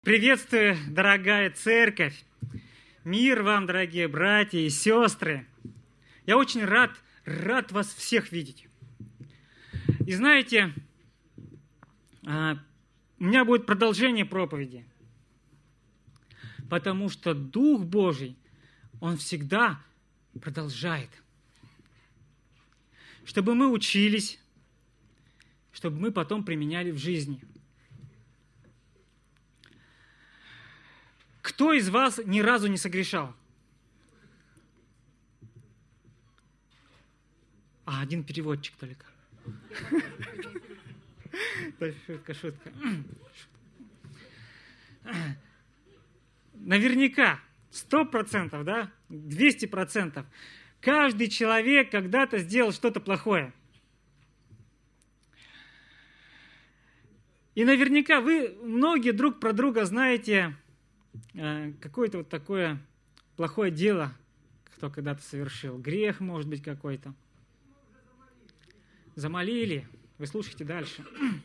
Приветствую, дорогая церковь! Мир вам, дорогие братья и сестры! Я очень рад вас всех видеть. И знаете, у меня будет продолжение проповеди, потому что Дух Божий, Он всегда продолжает. Чтобы мы учились, чтобы мы потом применяли в жизни. Кто из вас ни разу не согрешал? Один переводчик только. Шутка. Наверняка, 100%, да? 200%. Каждый человек когда-то сделал что-то плохое. И наверняка вы многие друг про друга знаете какое-то вот такое плохое дело, кто когда-то совершил. Грех, может быть, какой-то. Замолили. Вы слушайте дальше.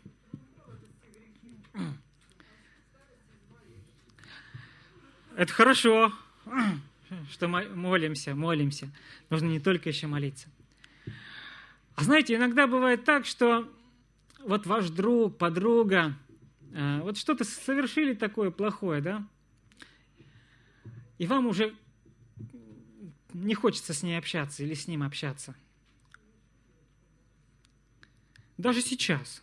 Это хорошо, что мы молимся. Нужно не только еще молиться. А знаете, иногда бывает так, что вот ваш друг, подруга, вот что-то совершили такое плохое, да? И вам уже не хочется с ней общаться или с ним общаться. Даже сейчас.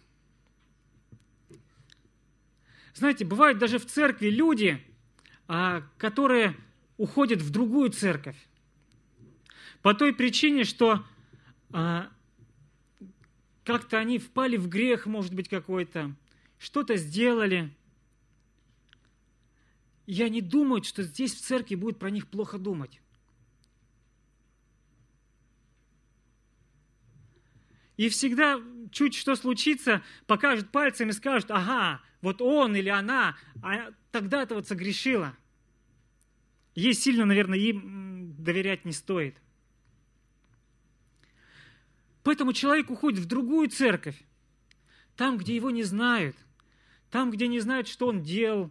Знаете, бывают даже в церкви люди, которые уходят в другую церковь. По той причине, что как-то они впали в грех, может быть, какой-то, что-то сделали. И они думают, что здесь в церкви будут про них плохо думать. И всегда, чуть что случится, покажут пальцем и скажут: ага, вот он или она тогда-то вот согрешила. Ей сильно, наверное, им доверять не стоит. Поэтому человек уходит в другую церковь, там, где его не знают, там, где не знают, что он делал.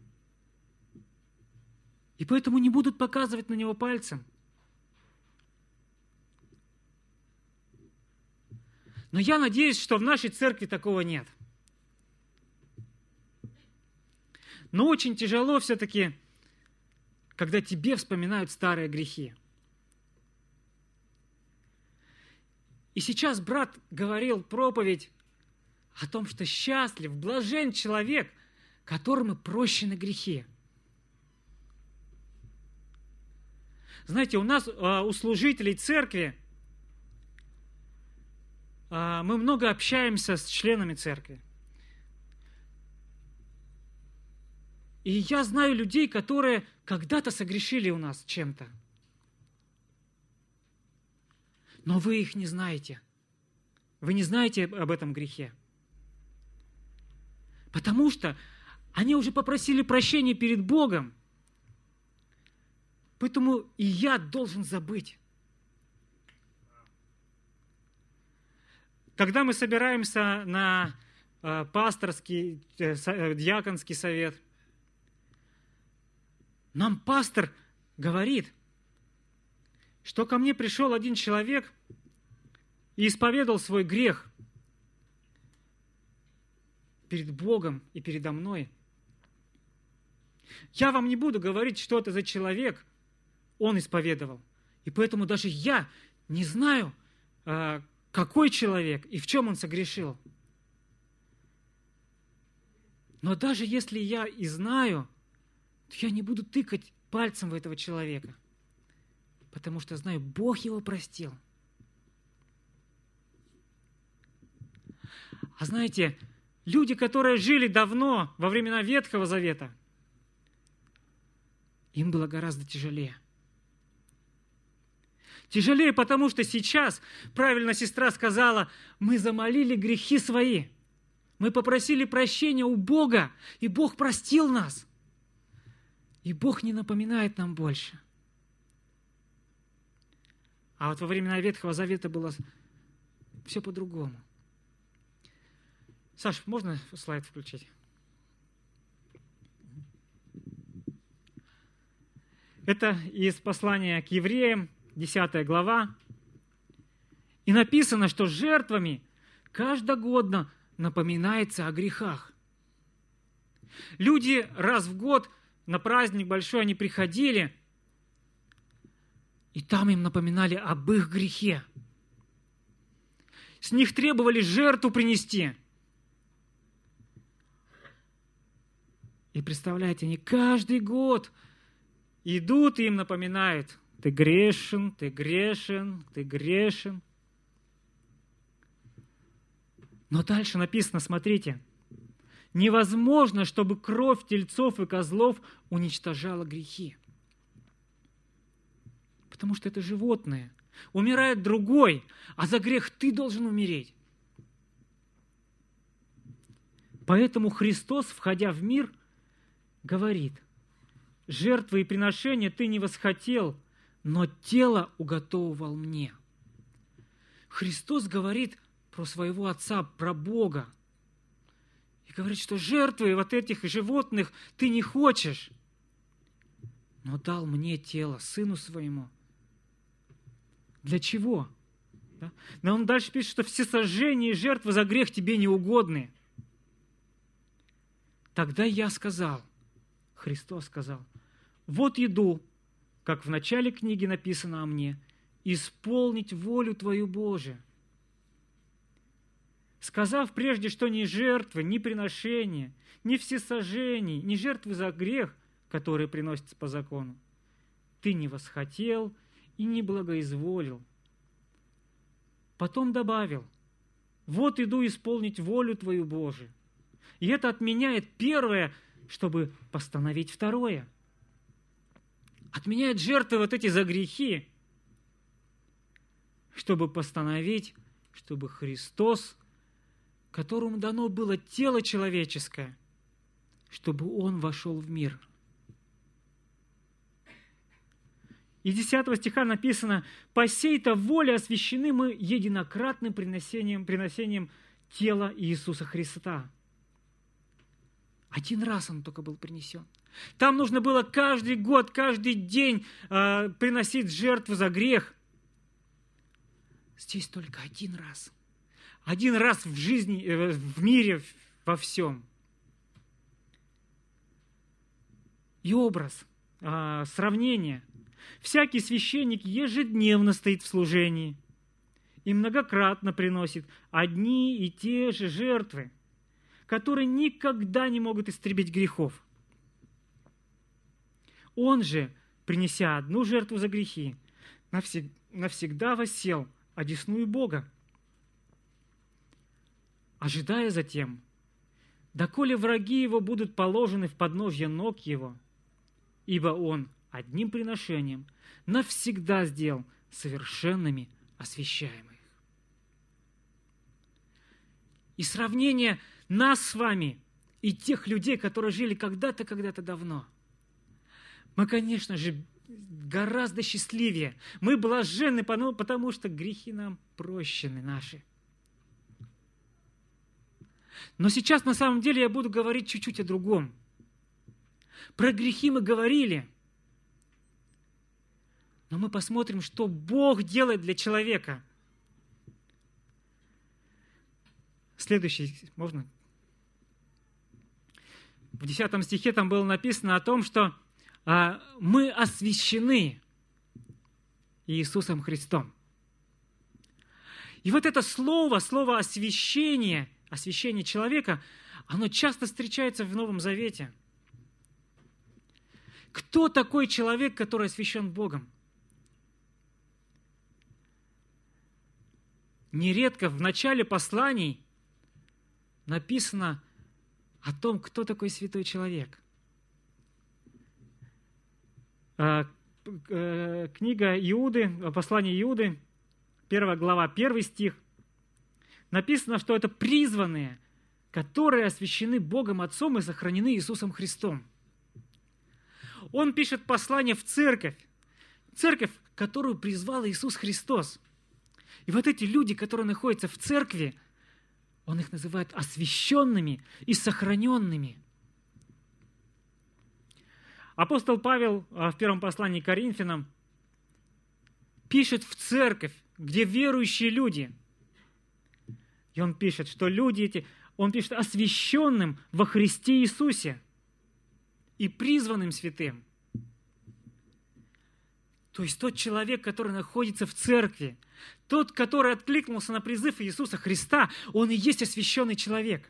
И поэтому не будут показывать на него пальцем. Но я надеюсь, что в нашей церкви такого нет. Но очень тяжело все-таки, когда тебе вспоминают старые грехи. И сейчас брат говорил проповедь о том, что счастлив, блажен человек, которому прощены грехи. Знаете, у нас, у служителей церкви, мы много общаемся с членами церкви. И я знаю людей, которые когда-то согрешили у нас чем-то. Но вы их не знаете. Вы не знаете об этом грехе. Потому что они уже попросили прощения перед Богом. Поэтому и я должен забыть. Когда мы собираемся на пасторский, диаконский совет, нам пастор говорит, что ко мне пришел один человек и исповедал свой грех перед Богом и передо мной. Я вам не буду говорить, что это за человек он исповедовал. И поэтому даже я не знаю, какой человек и в чем он согрешил. Но даже если я и знаю, то я не буду тыкать пальцем в этого человека, потому что знаю, Бог его простил. А знаете, люди, которые жили давно, во времена Ветхого Завета, им было гораздо тяжелее. Тяжелее, потому что сейчас, правильно сестра сказала, мы замолили грехи свои. Мы попросили прощения у Бога, и Бог простил нас. И Бог не напоминает нам больше. А вот во времена Ветхого Завета было все по-другому. Саш, можно слайд включить? Это из послания к евреям, 10 глава. И написано, что жертвами каждогодно напоминается о грехах. Люди раз в год на праздник большой они приходили, и там им напоминали об их грехе. С них требовали жертву принести. И представляете, они каждый год идут и им напоминают: ты грешен, ты грешен, ты грешен. Но дальше написано, смотрите, невозможно, чтобы кровь тельцов и козлов уничтожала грехи. Потому что это животное. Умирает другой, а за грех ты должен умереть. Поэтому Христос, входя в мир, говорит: жертвы и приношения ты не восхотел, но тело уготовывал мне. Христос говорит про своего Отца, про Бога. И говорит, что жертвы вот этих животных ты не хочешь, но дал мне тело, Сыну Своему. Для чего? Да? Но он дальше пишет, что все сожжения и жертвы за грех тебе не угодны. Тогда я сказал, Христос сказал: вот иду, как в начале книги написано о мне, исполнить волю Твою, Боже. Сказав прежде, что ни жертвы, ни приношения, ни всесожжений, ни жертвы за грех, которые приносятся по закону, ты не восхотел и не благоизволил. Потом добавил: вот иду исполнить волю Твою, Боже. И это отменяет первое, чтобы постановить второе. Отменяет жертвы вот эти за грехи, чтобы постановить, чтобы Христос, которому дано было тело человеческое, чтобы Он вошел в мир. И 10 стиха написано: «По сей-то воле освящены мы единократным приносением тела Иисуса Христа». Один раз Он только был принесен. Там нужно было каждый год, каждый день приносить жертву за грех. Здесь только один раз. Один раз в жизни, в мире, во всем. И образ, сравнение. Всякий священник ежедневно стоит в служении и многократно приносит одни и те же жертвы, которые никогда не могут истребить грехов. Он же, принеся одну жертву за грехи, навсегда воссел одесную Бога, ожидая затем, доколе враги его будут положены в подножье ног его, ибо он одним приношением навсегда сделал совершенными освящаемых. И сравнение нас с вами и тех людей, которые жили когда-то давно. Мы, конечно же, гораздо счастливее. Мы блаженны, потому что грехи нам прощены наши. Но сейчас, на самом деле, я буду говорить чуть-чуть о другом. Про грехи мы говорили. Но мы посмотрим, что Бог делает для человека. Следующий, можно? В 10 стихе там было написано о том, что мы освящены Иисусом Христом. И вот это слово освящение человека, оно часто встречается в Новом Завете. Кто такой человек, который освящен Богом? Нередко в начале посланий написано о том, кто такой святой человек. Книга Иуды, послание Иуды, 1 глава, 1 стих. Написано, что это призванные, которые освящены Богом Отцом и сохранены Иисусом Христом. Он пишет послание в церковь, которую призвал Иисус Христос. И вот эти люди, которые находятся в церкви, он их называет освященными и сохраненными. Апостол Павел в первом послании к Коринфянам пишет в церковь, где верующие люди. И он пишет, что люди эти, он пишет освященным во Христе Иисусе и призванным святым. То есть тот человек, который находится в церкви, тот, который откликнулся на призыв Иисуса Христа, он и есть освященный человек.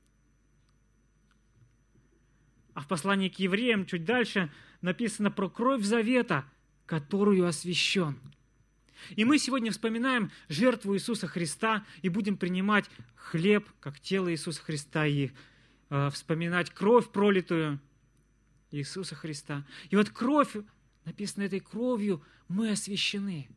А в послании к евреям чуть дальше написано про кровь завета, которую освящен. И мы сегодня вспоминаем жертву Иисуса Христа и будем принимать хлеб, как тело Иисуса Христа, и вспоминать кровь, пролитую Иисуса Христа. И вот кровь, написано, этой кровью мы освящены.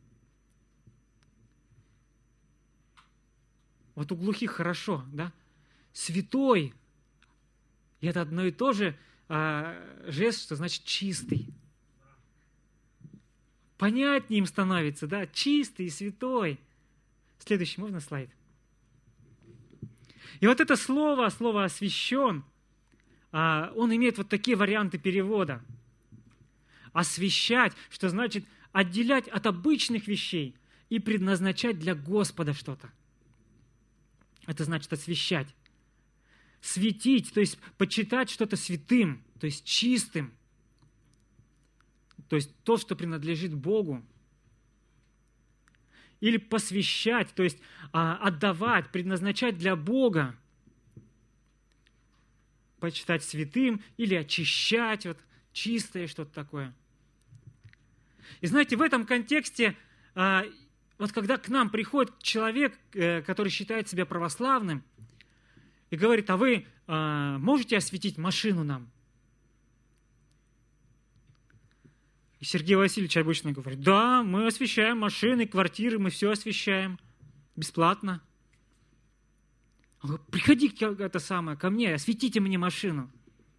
Вот у глухих хорошо, да? Святой. И это одно и то же жест, что значит чистый. Понятнее им становится, да? Чистый и святой. Следующий, можно слайд? И вот это слово «освящен», он имеет вот такие варианты перевода. Освящать, что значит отделять от обычных вещей и предназначать для Господа что-то. Это значит освящать. Светить, то есть почитать что-то святым, то есть чистым. То есть то, что принадлежит Богу. Или посвящать, то есть отдавать, предназначать для Бога. Почитать святым или очищать, вот чистое что-то такое. И знаете, в этом контексте, вот когда к нам приходит человек, который считает себя православным, и говорит: а вы можете осветить машину нам? И Сергей Васильевич обычно говорит: да, мы освещаем машины, квартиры, мы все освещаем бесплатно. Он говорит: приходи ко мне, осветите мне машину.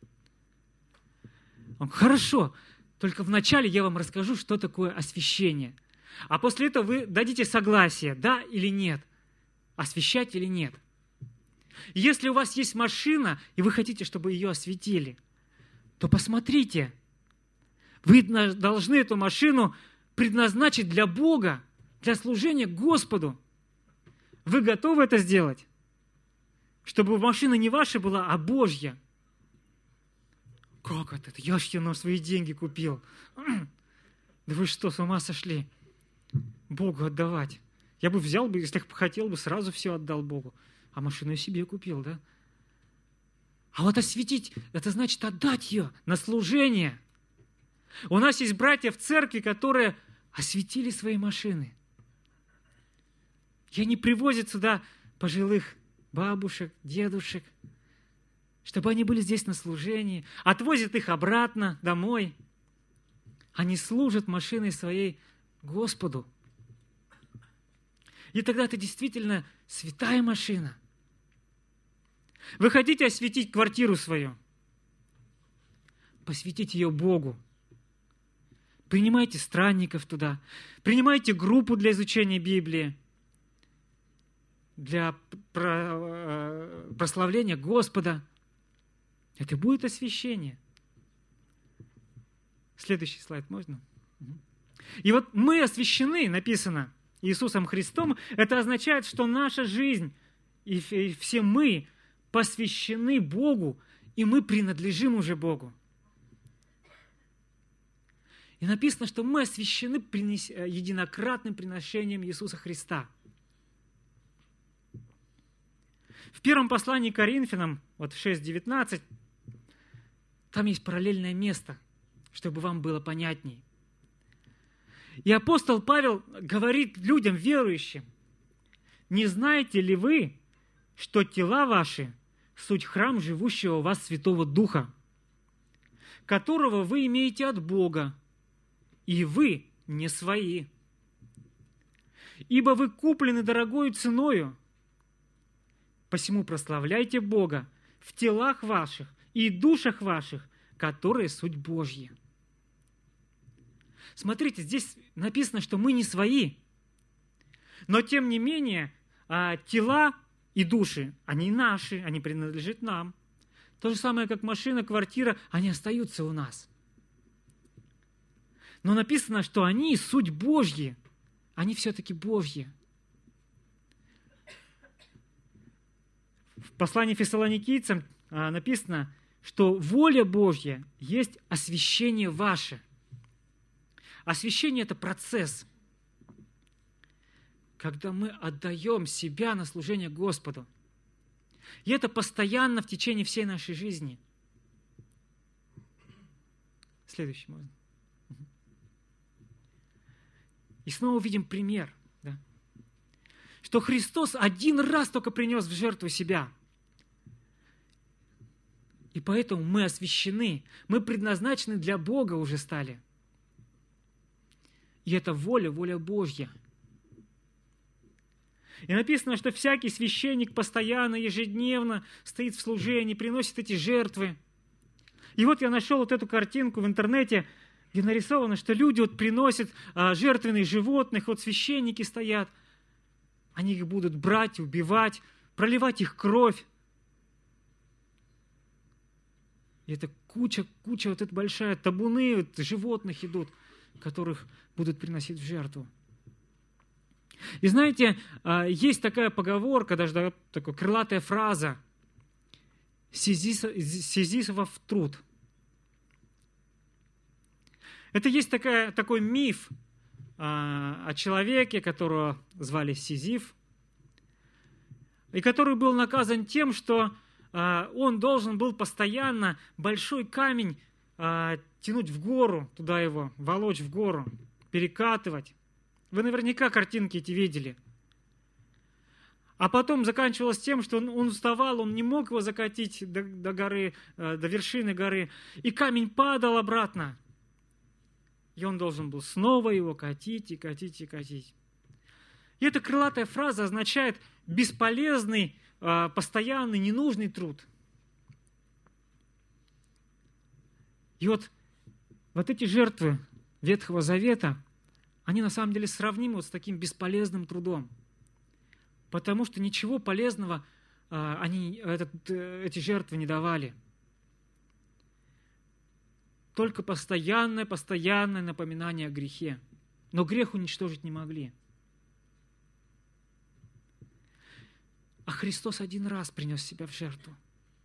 Он говорит: хорошо, только вначале я вам расскажу, что такое освещение. А после этого вы дадите согласие, да или нет, освещать или нет. Если у вас есть машина, и вы хотите, чтобы ее осветили, то посмотрите, вы должны эту машину предназначить для Бога, для служения Господу. Вы готовы это сделать? Чтобы машина не ваша была, а Божья. Как это? Я ж ее на свои деньги купил. Да вы что, с ума сошли? Богу отдавать. Я бы взял, если бы хотел, бы сразу все отдал Богу. А машину я себе купил, да? А вот осветить, это значит отдать ее на служение. У нас есть братья в церкви, которые осветили свои машины. И они привозят сюда пожилых бабушек, дедушек, чтобы они были здесь на служении, отвозят их обратно домой. Они служат машиной своей Господу. И тогда это действительно святая машина. Вы хотите осветить квартиру свою? Посвятите ее Богу. Принимайте странников туда. Принимайте группу для изучения Библии. Для прославления Господа. Это будет освящение. Следующий слайд можно? И вот мы освящены, написано, Иисусом Христом. Это означает, что наша жизнь и все мы посвящены Богу, и мы принадлежим уже Богу. И написано, что мы освящены единократным приношением Иисуса Христа. В первом послании к Коринфянам, вот в 6:19, там есть параллельное место, чтобы вам было понятней. И апостол Павел говорит людям, верующим: не знаете ли вы, что тела ваши суть храм живущего у вас Святого Духа, которого вы имеете от Бога, и вы не свои. Ибо вы куплены дорогою ценою, посему прославляйте Бога в телах ваших и душах ваших, которые суть Божьи. Смотрите, здесь написано, что мы не свои, но тем не менее тела и души, они наши, они принадлежат нам. То же самое, как машина, квартира, они остаются у нас. Но написано, что они суть Божьи. Они все-таки Божьи. В послании Фессалоникийцам написано, что воля Божья есть освящение ваше. Освящение – это процесс, когда мы отдаем себя на служение Господу. И это постоянно в течение всей нашей жизни. Следующий можно. И снова увидим пример, да? Что Христос один раз только принес в жертву себя. И поэтому мы освящены, мы предназначены для Бога уже стали. И это воля Божья. И написано, что всякий священник постоянно, ежедневно стоит в служении, приносит эти жертвы. И вот я нашел вот эту картинку в интернете, где нарисовано, что люди вот приносят жертвенных животных, вот священники стоят, они их будут брать, убивать, проливать их кровь. И это куча вот эта большая, табуны вот, животных идут, которых будут приносить в жертву. И знаете, есть такая поговорка, даже такая крылатая фраза «Сизифов труд». Это есть такой миф о человеке, которого звали Сизиф, и который был наказан тем, что он должен был постоянно большой камень тянуть в гору, туда его, волочь в гору, перекатывать. Вы наверняка картинки эти видели. А потом заканчивалось тем, что он уставал, он не мог его закатить до горы, до вершины горы, и камень падал обратно. И он должен был снова его катить и катить и катить. И эта крылатая фраза означает бесполезный, постоянный, ненужный труд. И вот эти жертвы Ветхого Завета, они на самом деле сравнимы вот с таким бесполезным трудом. Потому что ничего полезного эти жертвы не давали. Только постоянное напоминание о грехе. Но грех уничтожить не могли. А Христос один раз принес себя в жертву.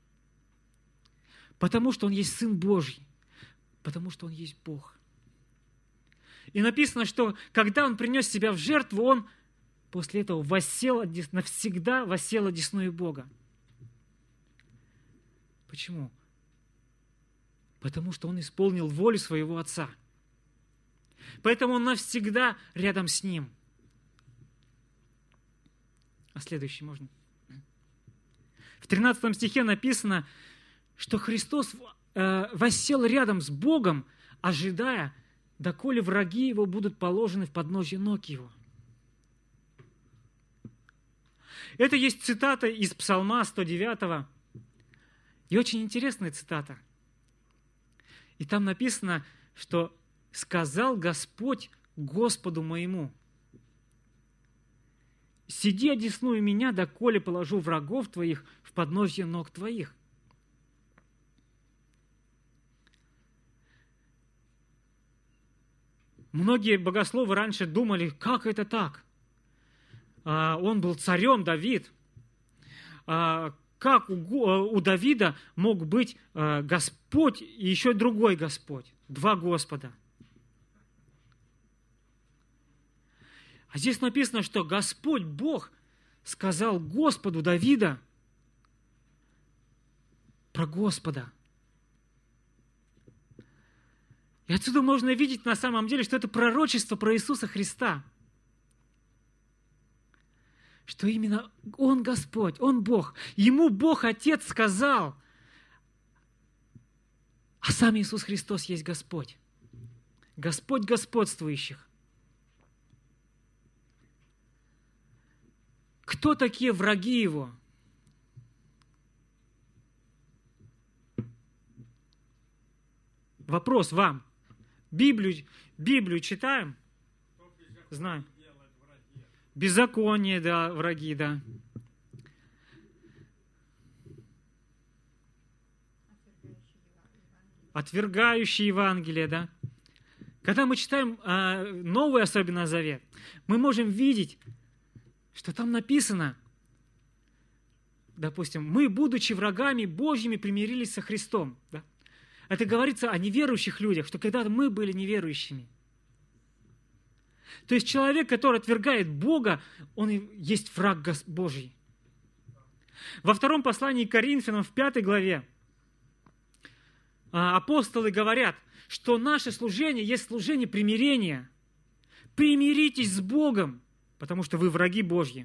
Потому что Он есть Сын Божий. Потому что Он есть Бог. И написано, что когда Он принес себя в жертву, Он после этого навсегда воссел одесную Бога. Почему? Потому что Он исполнил волю своего Отца. Поэтому Он навсегда рядом с Ним. А следующий можно? В 13 стихе написано, что Христос воссел рядом с Богом, ожидая, доколе враги Его будут положены в подножье ног Его. Это есть цитата из Псалма 109. И очень интересная цитата. И там написано, что «сказал Господь Господу моему, сиди одесную меня, доколе положу врагов твоих в подножье ног твоих». Многие богословы раньше думали, как это так? Он был царем, Давид. Как у Давида мог быть Господь и еще другой Господь? Два Господа. А здесь написано, что Господь Бог сказал Господу Давида про Господа. И отсюда можно видеть на самом деле, что это пророчество про Иисуса Христа. Что именно Он Господь, Он Бог. Ему Бог Отец сказал, а сам Иисус Христос есть Господь. Господь господствующих. Кто такие враги Его? Вопрос вам. Библию читаем? Знаем. Беззаконие, да, враги, да. Отвергающие Евангелие, да. Когда мы читаем Новый, особенно Завет, мы можем видеть, что там написано, допустим, мы, будучи врагами Божьими, примирились со Христом. Да? Это говорится о неверующих людях, что когда-то мы были неверующими. То есть человек, который отвергает Бога, он и есть враг Божий. Во втором послании к Коринфянам, в 5 главе, апостолы говорят, что наше служение есть служение примирения. Примиритесь с Богом, потому что вы враги Божьи.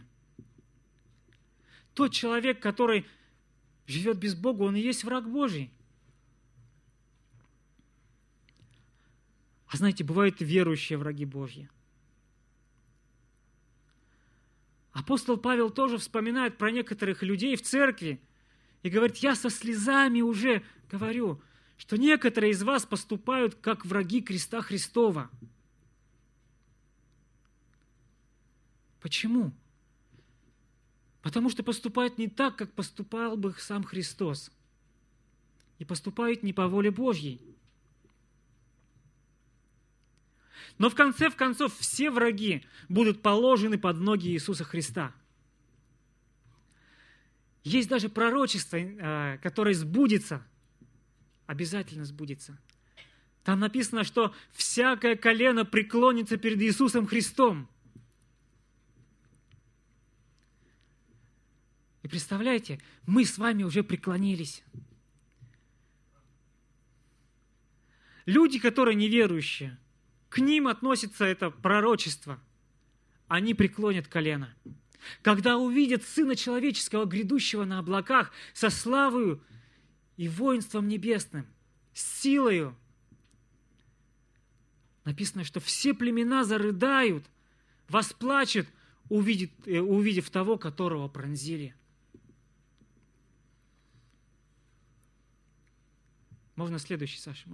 Тот человек, который живет без Бога, он и есть враг Божий. А знаете, бывают верующие враги Божьи. Апостол Павел тоже вспоминает про некоторых людей в церкви и говорит, я со слезами уже говорю, что некоторые из вас поступают как враги креста Христова. Почему? Потому что поступают не так, как поступал бы сам Христос. И поступают не по воле Божьей. Но в конце концов все враги будут положены под ноги Иисуса Христа. Есть даже пророчество, которое сбудется, обязательно сбудется. Там написано, что всякое колено преклонится перед Иисусом Христом. И представляете, мы с вами уже преклонились. Люди, которые неверующие, к ним относится это пророчество. Они преклонят колено. Когда увидят Сына Человеческого, грядущего на облаках, со славою и воинством небесным, с силою, написано, что все племена зарыдают, восплачут, увидев того, которого пронзили. Можно следующий, Саша?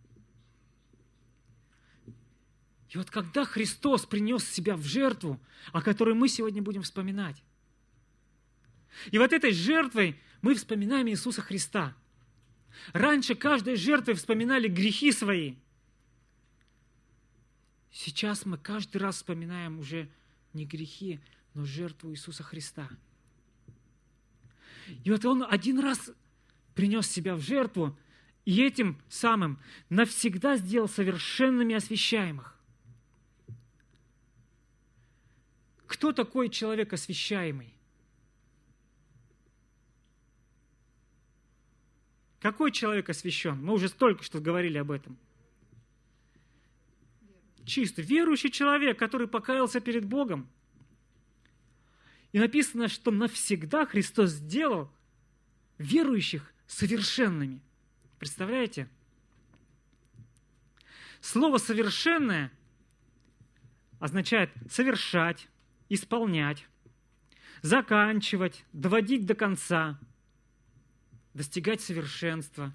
И вот когда Христос принес себя в жертву, о которой мы сегодня будем вспоминать, и вот этой жертвой мы вспоминаем Иисуса Христа. Раньше каждой жертвой вспоминали грехи свои. Сейчас мы каждый раз вспоминаем уже не грехи, но жертву Иисуса Христа. И вот Он один раз принес себя в жертву, и этим самым навсегда сделал совершенными освящаемых. Кто такой человек освящаемый? Какой человек освящен? Мы уже только что говорили об этом. Чисто верующий человек, который покаялся перед Богом. И написано, что навсегда Христос сделал верующих совершенными. Представляете? Слово «совершенное» означает совершать, исполнять, заканчивать, доводить до конца, достигать совершенства.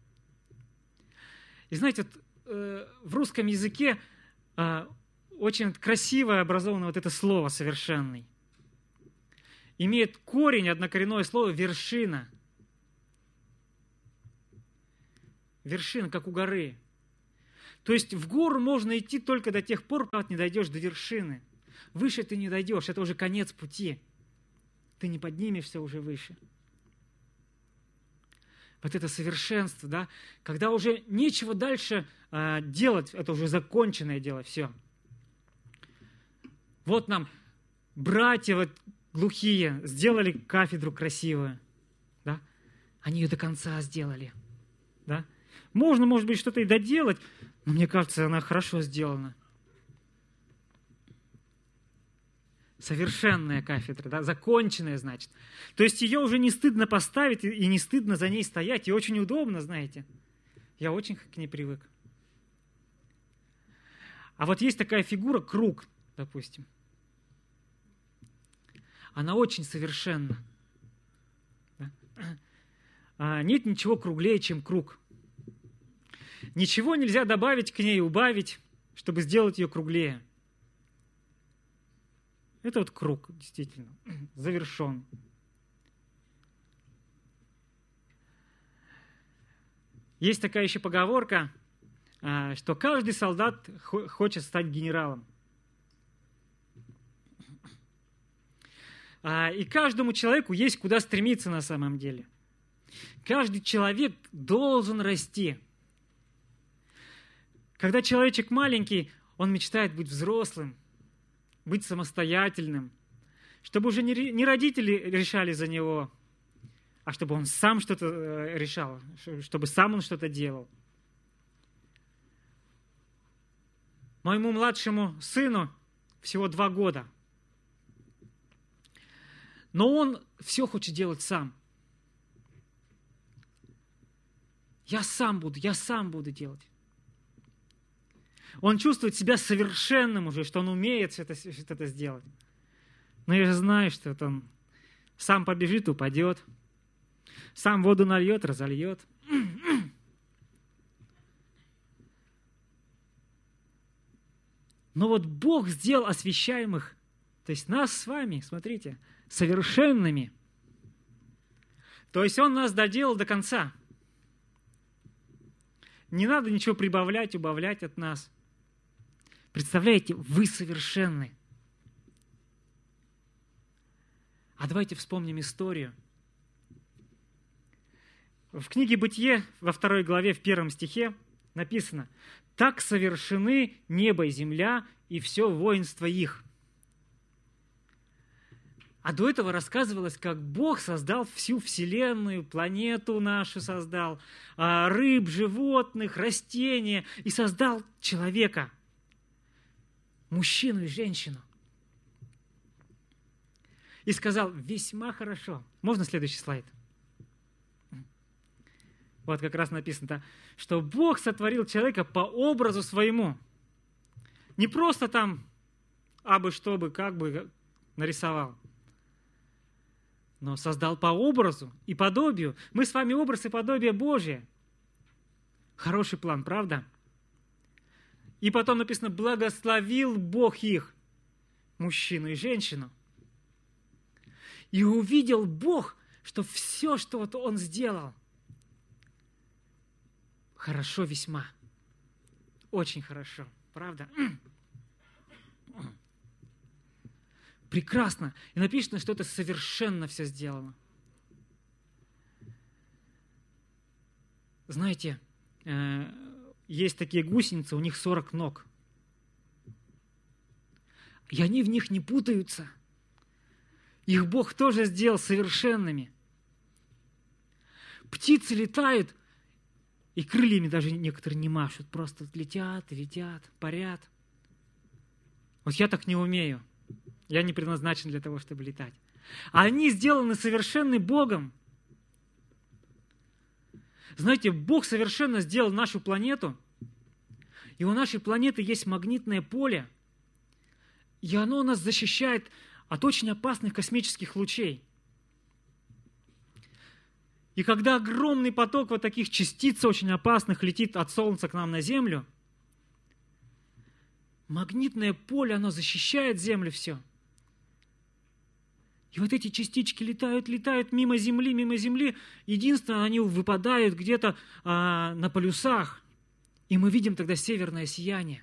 И знаете, в русском языке очень красивое образовано вот это слово «совершенный». Имеет корень, однокоренное слово «вершина». Вершина, как у горы. То есть в гору можно идти только до тех пор, пока не дойдешь до вершины. Выше ты не дойдешь, это уже конец пути. Ты не поднимешься уже выше. Вот это совершенство, да, когда уже нечего дальше делать, это уже законченное дело, все. Вот нам братья вот глухие сделали кафедру красивую, да, они ее до конца сделали, да. Можно, может быть, что-то и доделать, но мне кажется, она хорошо сделана. Совершенная кафедра, да, законченная, значит. То есть ее уже не стыдно поставить и не стыдно за ней стоять, и очень удобно, знаете. Я очень к ней привык. А вот есть такая фигура, круг, допустим. Она очень совершенна. Да? Нет ничего круглее, чем круг. Ничего нельзя добавить к ней, убавить, чтобы сделать ее круглее. Это вот круг, действительно, завершен. Есть такая еще поговорка, что каждый солдат хочет стать генералом. И каждому человеку есть куда стремиться на самом деле. Каждый человек должен расти. Когда человечек маленький, он мечтает быть взрослым, быть самостоятельным, чтобы уже не родители решали за него, а чтобы он сам что-то решал, чтобы сам он что-то делал. Моему младшему сыну всего 2 года, но он все хочет делать сам. Я сам буду делать. Он чувствует себя совершенным уже, что он умеет что-то сделать. Но я же знаю, что он сам побежит, упадет, сам воду нальет, разольет. Но вот Бог сделал освящаемых, то есть нас с вами, смотрите, совершенными. То есть Он нас доделал до конца. Не надо ничего прибавлять, убавлять от нас. Представляете, вы совершенны. А давайте вспомним историю. В книге «Бытие» во 2 главе, в 1 стихе написано: «Так совершены небо и земля, и все воинство их». А до этого рассказывалось, как Бог создал всю вселенную, планету нашу создал, рыб, животных, растения, и создал человека, мужчину и женщину. И сказал: весьма хорошо. Можно следующий слайд? Вот как раз написано, что Бог сотворил человека по образу своему. Не просто там абы что бы, как бы нарисовал, но создал по образу и подобию. Мы с вами образ и подобие Божие. Хороший план, правда? И потом написано: благословил Бог их, мужчину и женщину. И увидел Бог, что все, что вот Он сделал, хорошо весьма. Очень хорошо, правда? Прекрасно. И написано, что это совершенно все сделано. Знаете, есть такие гусеницы, у них 40 ног. И они в них не путаются. Их Бог тоже сделал совершенными. Птицы летают, и крыльями даже некоторые не машут. Просто летят, парят. Вот я так не умею. Я не предназначен для того, чтобы летать. А они сделаны совершенны Богом. Знаете, Бог совершенно сделал нашу планету, и у нашей планеты есть магнитное поле, и оно нас защищает от очень опасных космических лучей. И когда огромный поток вот таких частиц очень опасных летит от Солнца к нам на Землю, магнитное поле, оно защищает Землю все. И вот эти частички летают мимо Земли. Единственное, они выпадают где-то на полюсах. И мы видим тогда северное сияние.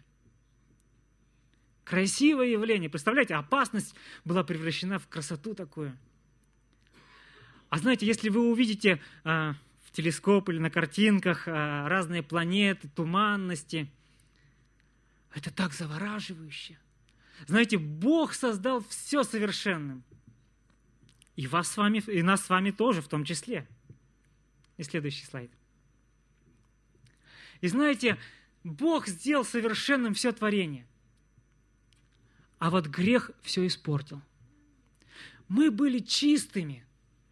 Красивое явление. Представляете, опасность была превращена в красоту такую. А знаете, если вы увидите в телескоп или на картинках разные планеты, туманности, это так завораживающе. Знаете, Бог создал все совершенным. И вас с вами, и нас с вами тоже в том числе. И следующий слайд. И знаете, Бог сделал совершенным все творение. А вот грех все испортил. Мы были чистыми,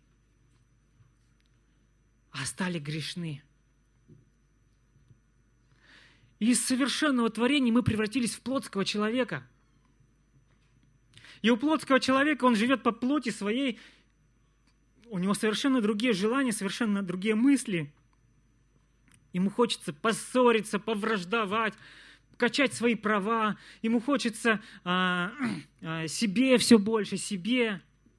а стали грешны. И из совершенного творения мы превратились в плотского человека. И у плотского человека он живет по плоти своей, у него совершенно другие желания, совершенно другие мысли. Ему хочется поссориться, повраждовать, качать свои права. Ему хочется себе все больше, себе.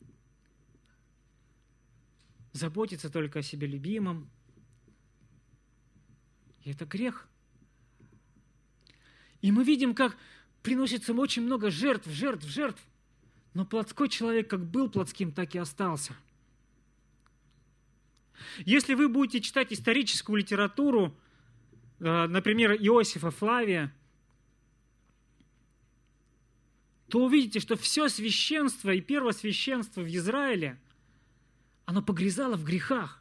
Заботиться только о себе любимом. И это грех. И мы видим, как приносится очень много жертв. Но плотской человек как был плотским, так и остался. Если вы будете читать историческую литературу, например, Иосифа Флавия, то увидите, что все священство и первосвященство в Израиле, оно погрязало в грехах.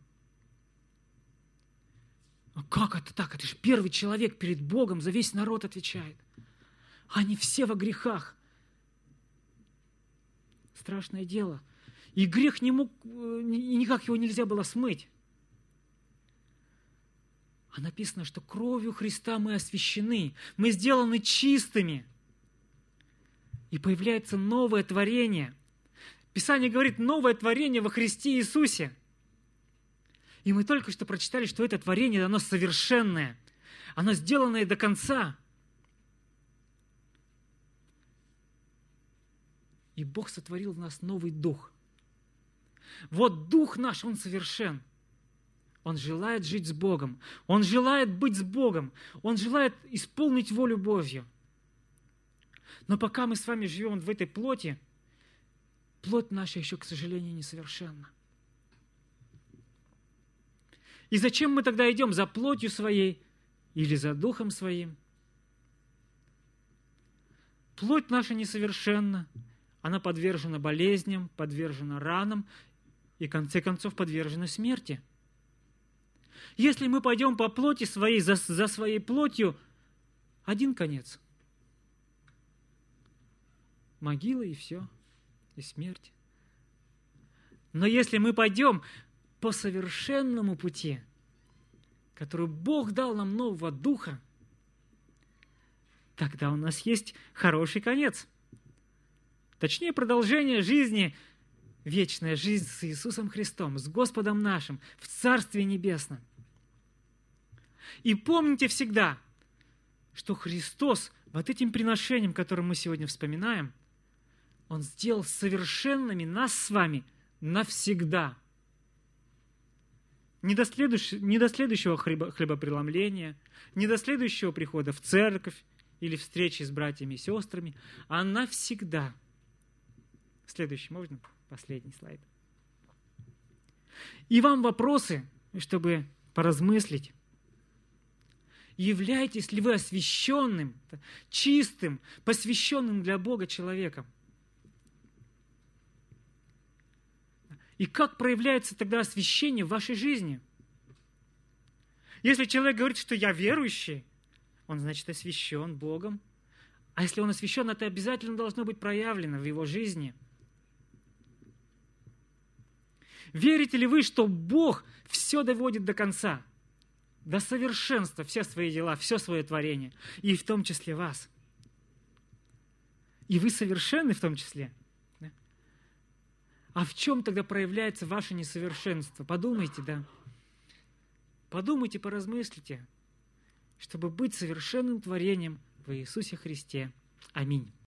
А как это так? Это же первый человек перед Богом за весь народ отвечает. Они все во грехах. Страшное дело. И грех не мог, никак его нельзя было смыть. А написано, что кровью Христа мы освящены, мы сделаны чистыми. И появляется новое творение. Писание говорит, новое творение во Христе Иисусе. И мы только что прочитали, что это творение, оно совершенное, оно сделанное до конца. И Бог сотворил в нас новый дух. Вот дух наш, он совершен. Он желает жить с Богом. Он желает быть с Богом. Он желает исполнить волю Божью. Но пока мы с вами живем в этой плоти, плоть наша еще, к сожалению, несовершенна. И зачем мы тогда идем? За плотью своей или за духом своим? Плоть наша несовершенна. Она подвержена болезням, подвержена ранам и, в конце концов, подвержена смерти. Если мы пойдем по плоти своей, за своей плотью, один конец. Могила и все, и смерть. Но если мы пойдем по совершенному пути, который Бог дал нам нового духа, тогда у нас есть хороший конец. Точнее, продолжение жизни, вечная жизнь с Иисусом Христом, с Господом нашим, в Царстве Небесном. И помните всегда, что Христос вот этим приношением, которое мы сегодня вспоминаем, Он сделал совершенными нас с вами навсегда. Не до следующего хлебопреломления, не до следующего прихода в церковь или встречи с братьями и сестрами, а навсегда. Следующий, можно? Последний слайд. И вам вопросы, чтобы поразмыслить. Являетесь ли вы освященным, чистым, посвященным для Бога человеком? И как проявляется тогда освящение в вашей жизни? Если человек говорит, что я верующий, он, значит, освящен Богом. А если он освящен, это обязательно должно быть проявлено в его жизни. Верите ли вы, что Бог все доводит до конца, до совершенства, все свои дела, все свое творение, и в том числе вас? И вы совершенны в том числе? А в чем тогда проявляется ваше несовершенство? Подумайте, да. Подумайте, поразмыслите, чтобы быть совершенным творением в Иисусе Христе. Аминь.